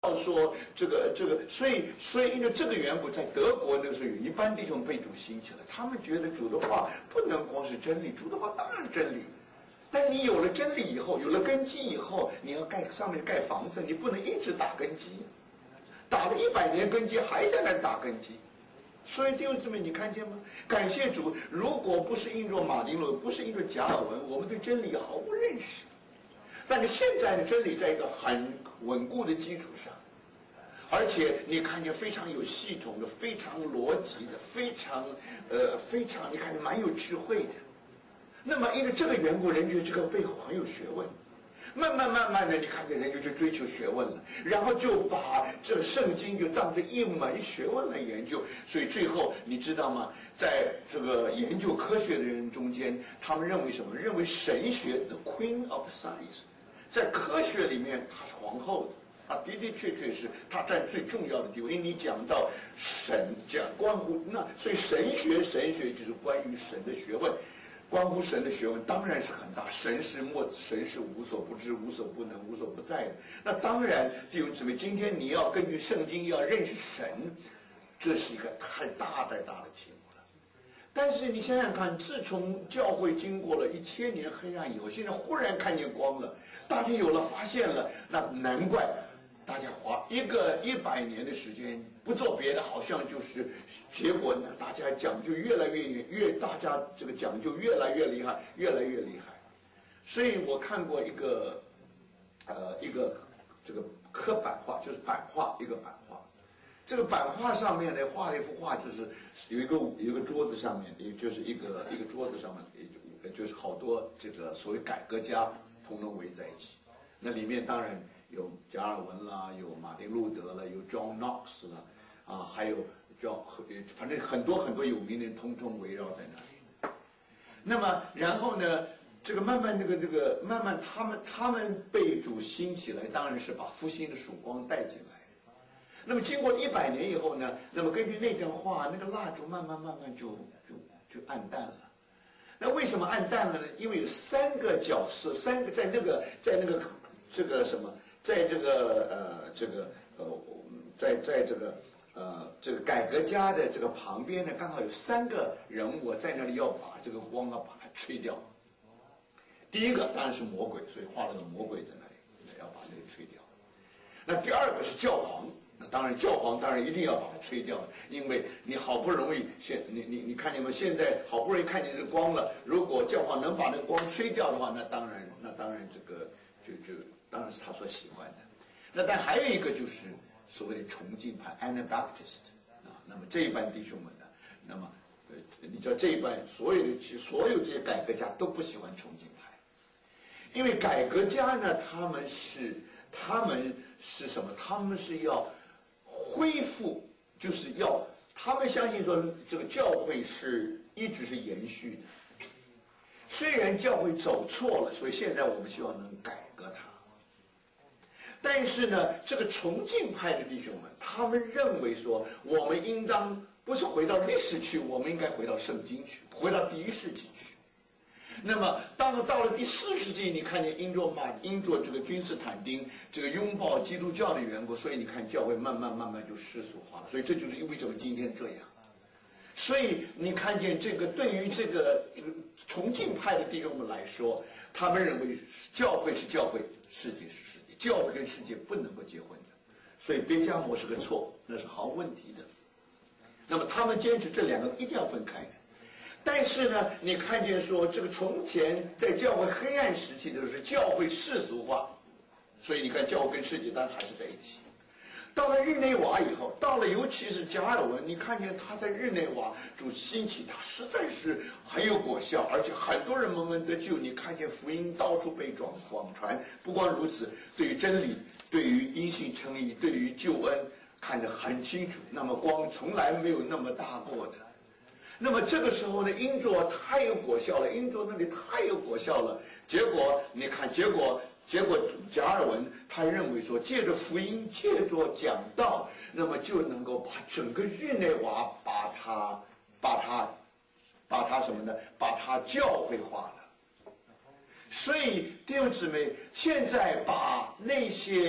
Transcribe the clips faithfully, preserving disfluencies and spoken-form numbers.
道说这个这个，所以所以因为这个缘故，在德国那个时候有一班弟兄被主兴起了，他们觉得主的话不能光是真理，主的话当然真理。但你有了真理以后，有了根基以后，你要盖上面盖房子，你不能一直打根基，打了一百年根基还在那打根基。所以弟兄姊妹，你看见吗？感谢主，如果不是因着马丁路，不是因着加尔文，我们对真理毫不认识。但是现在的真理在一个很稳固的基础上，而且你看见非常有系统的、非常逻辑的、非常呃非常你看见蛮有智慧的。那么因为这个缘故，人觉得这个背后很有学问。慢慢慢慢的，你看见人就去追求学问了，然后就把这圣经就当成一门学问来研究。所以最后你知道吗？在这个研究科学的人中间，他们认为什么？认为神学 the Queen of Science， 在科学里面她是皇后的。啊，的的确确是他占最重要的地位，因为你讲到神，讲关乎那，所以神学神学就是关于神的学问。关乎神的学问当然是很大，神是莫神是无所不知、无所不能、无所不在的。那当然，弟兄姊妹，今天你要根据圣经要认识神，这是一个太大太大的题目了。但是你想想看，自从教会经过了一千年黑暗以后，现在忽然看见光了，大家有了发现了，那难怪大家花一个一百年的时间不做别的，好像就是结果呢，大家讲究越来越越，大家这个讲究越来越厉害，越来越厉害。所以我看过一个呃一个这个刻版画，就是版画，一个版画。这个版画上面呢画了一幅画，就是有一个有一个桌子上面，也就是一个一个桌子上面，也就就是好多这个所谓改革家统统围在一起。那里面当然有加尔文啦，有马丁路德了，有 John Knox 了，啊，还有 John， 反正很多很多有名的人通通围绕在那里。那么然后呢，这个慢慢这个这个慢慢他们他们被主兴起来，当然是把复兴的曙光带进来。那么经过一百年以后呢，那么根据那张画，那个蜡烛慢慢慢慢就就就暗淡了。那为什么暗淡了呢？因为有三个角色，三个在那个在那个这个什么，在这个呃这个呃在在这个呃这个改革家的这个旁边呢，刚好有三个人物在那里要把这个光啊把它吹掉。第一个当然是魔鬼，所以画了个魔鬼在那里，要把那个吹掉。那第二个是教皇。那当然，教皇当然一定要把它吹掉，因为你好不容易现你你你看见吗？现在好不容易看见这光了，如果教皇能把那个光吹掉的话，那当然那当然这个就就当然是他所喜欢的。那但还有一个就是所谓的崇敬派 Anabaptist 啊，那么这一班弟兄们呢，那么呃你知道这一班所有的其实所有这些改革家都不喜欢崇敬派，因为改革家呢，他们是他们是什么？他们是要恢复，就是要他们相信说这个教会是一直是延续的，虽然教会走错了，所以现在我们希望能改革它。但是呢，这个崇敬派的弟兄们，他们认为说，我们应当不是回到历史去，我们应该回到圣经去，回到第一世纪去。那么当到了第四世纪，你看见因着马因着这个君士坦丁这个拥抱基督教的缘故，所以你看教会慢慢慢慢就世俗化了，所以这就是为什么今天这样。所以你看见这个对于这个崇敬派的弟兄们来说，他们认为教会是教会，世界是世界，教会跟世界不能够结婚的，所以别加摩是个错，那是毫无问题的。那么他们坚持这两个一定要分开的。但是呢，你看见说这个从前在教会黑暗时期的时候，教会世俗化，所以你看教会跟世界当然还是在一起。到了日内瓦以后，到了尤其是加尔文，你看见他在日内瓦主兴起，他实在是很有果效，而且很多人蒙恩得救。你看见福音到处被广广传，不光如此，对于真理，对于因信称义，对于救恩看得很清楚。那么光从来没有那么大过的。那么这个时候呢，因着太有果效了，因着那里太有果效了，结果你看，结果结果加尔文他认为说，借着福音，借着讲道，那么就能够把整个日内瓦把它把它把它什么呢？把它教会化了。所以弟兄姊妹，现在把那些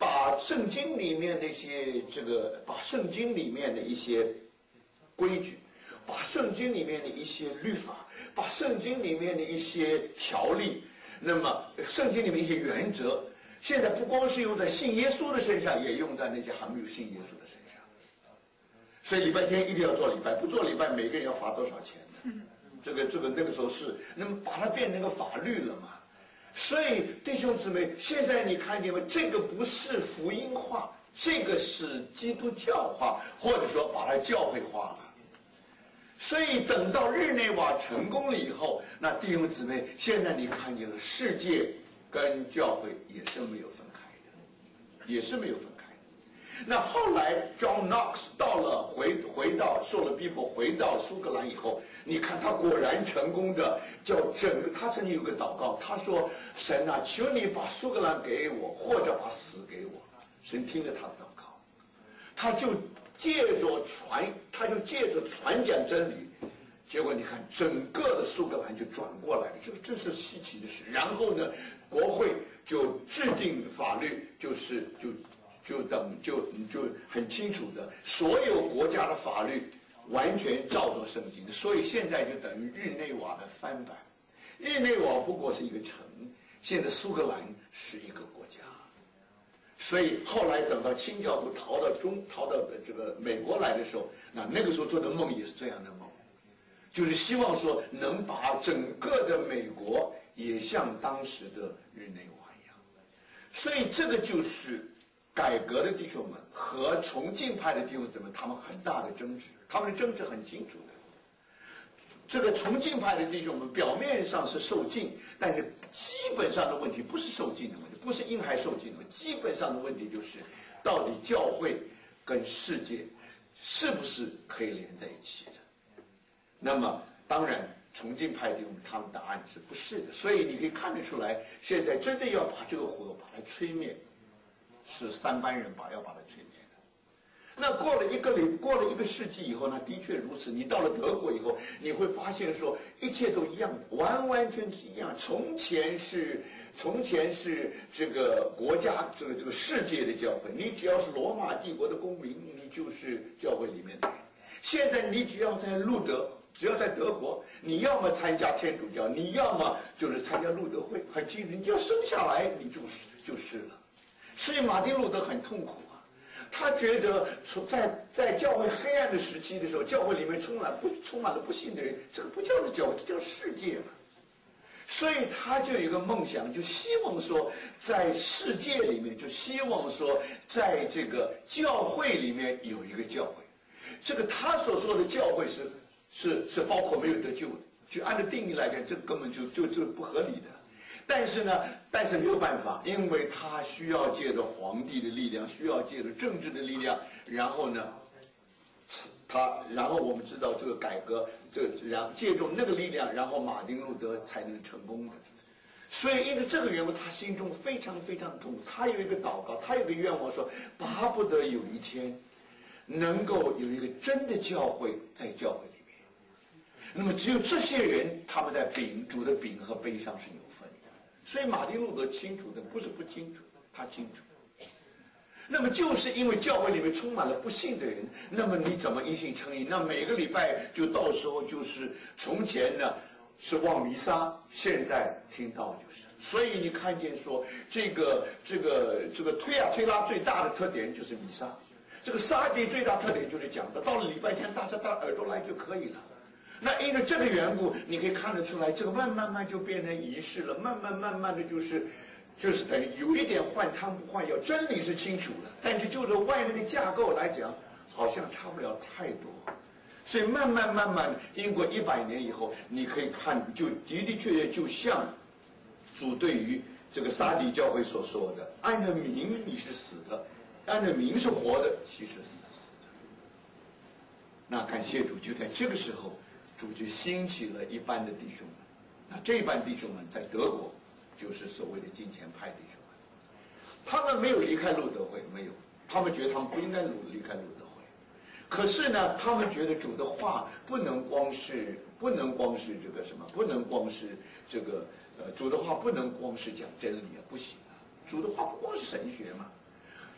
把圣经里面那些这个，把圣经里面的一些规矩，把圣经里面的一些律法，把圣经里面的一些条例，那么圣经里面一些原则，现在不光是用在信耶稣的身上，也用在那些还没有信耶稣的身上。所以礼拜天一定要做礼拜，不做礼拜每个人要罚多少钱呢？这个这个那个时候是，那么把它变成个法律了嘛。所以弟兄姊妹，现在你看见没？这个不是福音化，这个是基督教化，或者说把它教会化了。所以等到日内瓦成功了以后，那弟兄姊妹，现在你看见了，世界跟教会也是没有分开的，也是没有分开的。那后来 John Knox 到了回回到受了逼迫，回到苏格兰以后，你看他果然成功的叫整个，他曾经有个祷告，他说：“神啊，求你把苏格兰给我，或者把死给我。”神听了他的祷告，他就借着传，他就借着传讲真理，结果你看整个的苏格兰就转过来了，这这是稀奇的事。然后呢，国会就制定法律，就是就。就等就就很清楚的，所有国家的法律完全照着圣经，所以现在就等于日内瓦的翻版。日内瓦不过是一个城，现在苏格兰是一个国家。所以后来等到清教徒逃到中逃到这个美国来的时候，那那个时候做的梦也是这样的梦，就是希望说能把整个的美国也像当时的日内瓦一样。所以这个就是改革的弟兄们和重敬派的弟兄姊妹，他们很大的争执，他们的争执很清楚的。这个重敬派的弟兄们表面上是受敬，但是基本上的问题不是受敬的问题，不是婴孩受敬的问题，基本上的问题就是到底教会跟世界是不是可以连在一起的。那么当然重敬派弟兄们他们答案是不是的，所以你可以看得出来，现在真的要把这个火把它吹灭，是三班人把要把它吹灭的。那过了一个里过了一个世纪以后呢，的确如此。你到了德国以后，你会发现说一切都一样，完完全是一样。从前是从前是这个国家这个这个世界的教会，你只要是罗马帝国的公民，你就是教会里面的人。现在你只要在路德，只要在德国，你要么参加天主教，你要么就是参加路德会，很近，你要生下来你就是就是了。所以马丁路德很痛苦啊，他觉得在在教会黑暗的时期的时候，教会里面充满不充满了不信的人，这个不叫做教会，这叫世界嘛。所以他就有一个梦想，就希望说在世界里面，就希望说在这个教会里面有一个教会。这个他所说的教会是是是包括没有得救的，就按照定义来讲，这根本就就就不合理的。但是呢，但是没有办法，因为他需要借着皇帝的力量，需要借着政治的力量，然后呢，他然后我们知道这个改革，这然借助那个力量，然后马丁路德才能成功的。所以因为这个缘故，他心中非常非常痛苦。他有一个祷告，他有一个愿望说，巴不得有一天能够有一个真的教会在教会里面。那么只有这些人，他们在饼主的饼和杯上是有份的。所以马丁路德清楚的，不是不清楚，他清楚。那么就是因为教会里面充满了不信的人，那么你怎么因信称义？那每个礼拜就到时候就是从前呢是望弥撒，现在听到就是。所以你看见说这个这个这个推啊推拉最大的特点就是弥撒，这个撒迪最大特点就是讲的，到了礼拜天大家到耳朵来就可以了。那因为这个缘故，你可以看得出来，这个慢慢慢就变成仪式了，慢慢慢慢的就是，就是等于有一点换汤不换药，真理是清楚的，但是就着外面的架构来讲，好像差不了太多。所以慢慢慢慢，经过一百年以后，你可以看，就的的确确就像主对于这个撒迪教会所说的：“按着名你是死的，按着名是活的，其实是死的。”那感谢主，就在这个时候。主就兴起了一般的弟兄们，那这班弟兄们在德国就是所谓的金钱派弟兄们，他们没有离开路德会，没有，他们觉得他们不应该离开路德会，可是呢，他们觉得主的话不能光是不能光是这个什么，不能光是这个呃主的话不能光是讲真理啊，不行啊，主的话不光是神学嘛，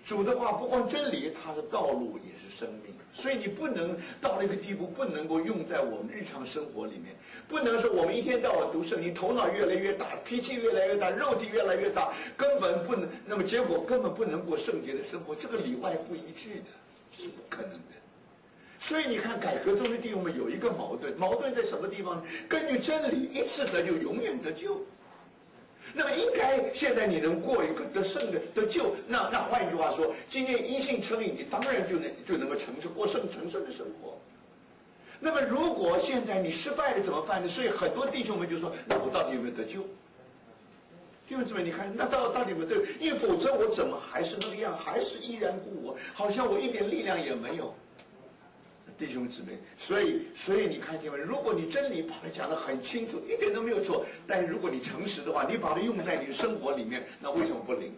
主的话不光真理，它是道路，也是生命。所以你不能到了一个地步，不能够用在我们日常生活里面，不能说我们一天到晚读圣经，头脑越来越大，脾气越来越大，肉体越来越大，根本不能，那么结果根本不能过圣洁的生活，这个里外不一致的，这是不可能的。所以你看，改革中的弟兄们有一个矛盾，矛盾在什么地方呢？根据真理，一次得救，永远得救。那么应该现在你能过一个得胜的得救，那那换一句话说，今天因信称义，你当然就能就能够成就过圣成圣的生活。那么如果现在你失败了怎么办呢？所以很多弟兄们就说：那我到底有没有得救？弟兄姊妹，你看那到到底有没有得救？因为否则我怎么还是那个样，还是依然故我，好像我一点力量也没有。弟兄姊妹，所以所以你看见没？如果你真理把它讲得很清楚，一点都没有错，但如果你诚实的话，你把它用在你的生活里面，那为什么不灵？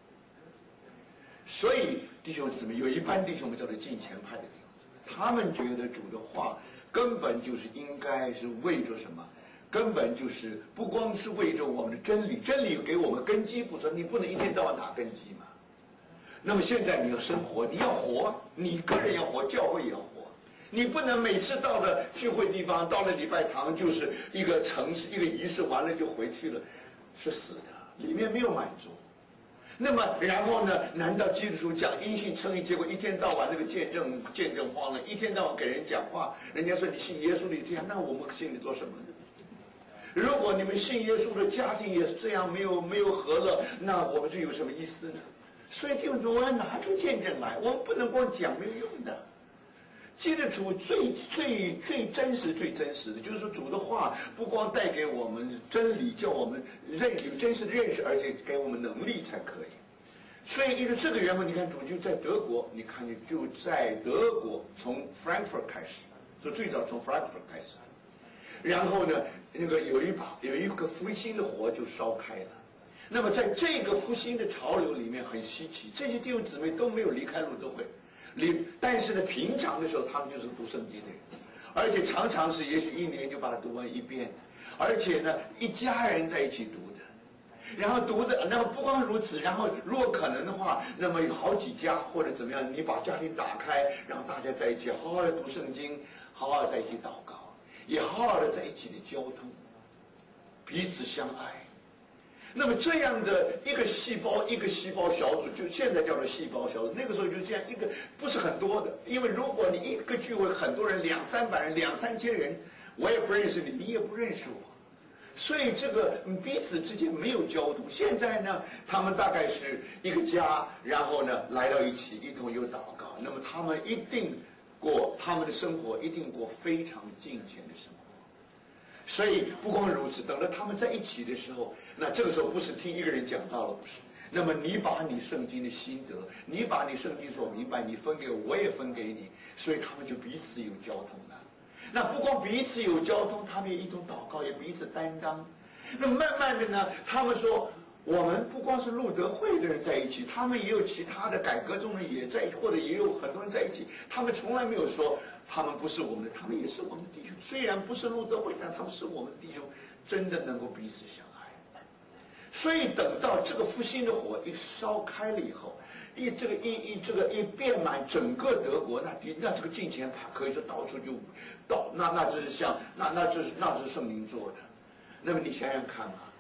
所以弟兄姊妹，有一班弟兄们叫做敬虔派的弟兄姊妹，他们觉得主的话根本就是应该是为着什么？根本就是不光是为着我们的真理，真理给我们根基不错，你不能一天到晚打根基嘛。那么现在你要生活，你要活，你个人要活，教会也要活。你不能每次到了聚会地方，到了礼拜堂，就是一个程式、一个仪式，完了就回去了，是死的，里面没有满足。那么然后呢？难道基督徒讲因信称义，结果一天到晚那个见证见证荒了，一天到晚给人讲话，人家说你信耶稣你这样，那我们信你做什么呢？如果你们信耶稣的家庭也是这样，没有没有和乐，那我们这有什么意思呢？所以弟兄姊妹，我要拿出见证来，我们不能光讲没有用的。基督徒最最最真实、最真实的，就是说主的话不光带给我们真理，叫我们认有真实的认识，而且给我们能力才可以。所以因为这个缘故，你看主就在德国，你看见就在德国从 Frankfurt 开始，就最早从 Frankfurt 开始，然后呢，那个有一把有一个复兴的火就烧开了。那么在这个复兴的潮流里面很稀奇，这些弟兄姊妹都没有离开路德会。但是呢，平常的时候他们就是读圣经的人，而且常常是也许一年就把它读完一遍，而且呢一家人在一起读的，然后读的那么不光如此，然后如果可能的话，那么有好几家或者怎么样，你把家庭打开，然后大家在一起好好的读圣经，好好在一起祷告，也好好的在一起的交通，彼此相爱。那么这样的一个细胞，一个细胞小组，就现在叫做细胞小组，那个时候就这样一个，不是很多的。因为如果你一个聚会很多人，两三百人、两三千人，我也不认识你，你也不认识我，所以这个彼此之间没有交通。现在呢，他们大概是一个家，然后呢来到一起，一同有祷告。那么他们一定过他们的生活，一定过非常敬虔的生活。所以不光如此，等到他们在一起的时候，那这个时候不是听一个人讲道了，不是。那么你把你圣经的心得，你把你圣经所明白，你分给我，我也分给你，所以他们就彼此有交通了。那不光彼此有交通，他们也一同祷告，也彼此担当。那慢慢的呢，他们说，我们不光是路德会的人在一起，他们也有其他的改革中人也在一起，或者也有很多人在一起。他们从来没有说他们不是我们的，他们也是我们的弟兄。虽然不是路德会，但他们是我们的弟兄，真的能够彼此相爱。所以等到这个复兴的火一烧开了以后，一这个一一这个一遍满整个德国，那那这个敬虔派可以说到处就到，那那这是像那那这是那是圣灵做的。那么你想想看啊。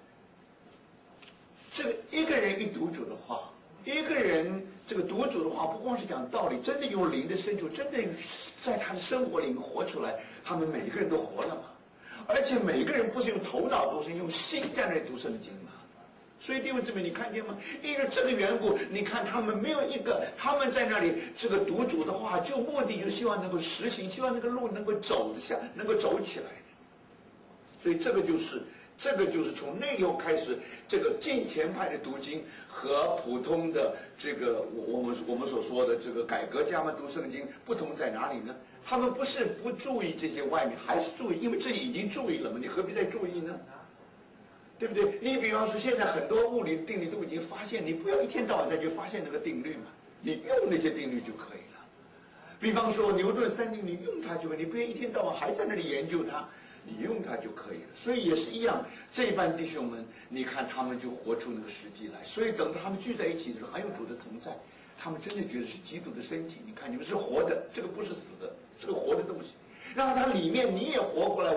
这个一个人一读主的话，一个人这个读主的话，不光是讲道理，真的用灵的深处，真的在他的生活里面活出来。他们每个人都活了嘛，而且每个人不是用头脑读圣，用心在那里读圣经嘛。所以弟兄姊妹，你看见吗？因为这个缘故，你看他们没有一个，他们在那里这个读主的话，就目的就希望能够实行，希望那个路能够走下，能够走起来。所以这个就是。这个就是从那以后开始，这个敬虔派的读经和普通的这个我们我们所说的这个改革家们读圣经不同在哪里呢？他们不是不注意这些外面，还是注意，因为这已经注意了嘛，你何必再注意呢？对不对？你比方说现在很多物理定律都已经发现，你不要一天到晚再去发现那个定律嘛，你用那些定律就可以了。比方说牛顿三定律，用它就可以，你不要一天到晚还在那里研究它。 你用它就可以了。所以也是一样，这班弟兄们，你看他们就活出那个实际来。所以等他们聚在一起的时候，还有主的同在，他们真的觉得是基督的身体。你看，你们是活的，这个不是死的，是个活的东西。让它里面你也活过来。